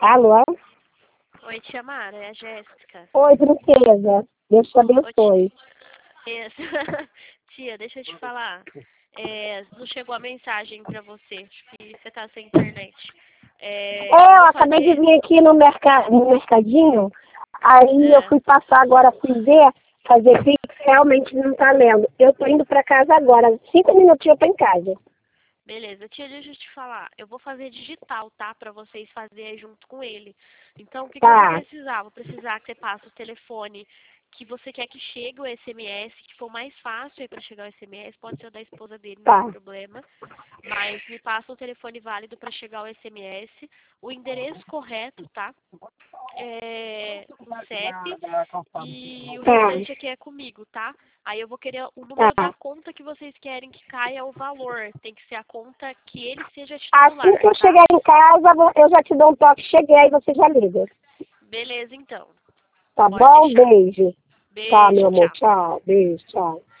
Alô? Oi, tia Mara, é a Jéssica. Oi, princesa. Deus te abençoe. Tia, deixa eu te falar. Não chegou a mensagem pra você, acho que você tá sem internet. Eu acabei de vir aqui no mercadinho, aí eu fui passar agora, fui ver, fazer Pix, realmente não tá lendo. Eu tô indo pra casa agora, 5 minutinhos eu tô em casa. Beleza, tia, deixa eu te falar. Eu vou fazer digital, tá? Pra vocês fazerem junto com ele. Então, o que eu vou precisar? Vou precisar que você passe o telefone que você quer que chegue o SMS, que for mais fácil aí pra chegar o SMS. Pode ser o da esposa dele, não tem problema. Mas me passa um telefone válido pra chegar o SMS. O endereço correto, tá? O CEP e o restante aqui é comigo, tá? Aí eu vou querer o número da conta que vocês querem que caia o valor. Tem que ser a conta que ele seja titular. Assim que eu chegar em casa, eu já te dou um toque, cheguei, e você já liga. Beleza, então. Tá Pode bom? deixar. Beijo. Beijo, Tá, meu amor. tchau. Tchau. Beijo, tchau.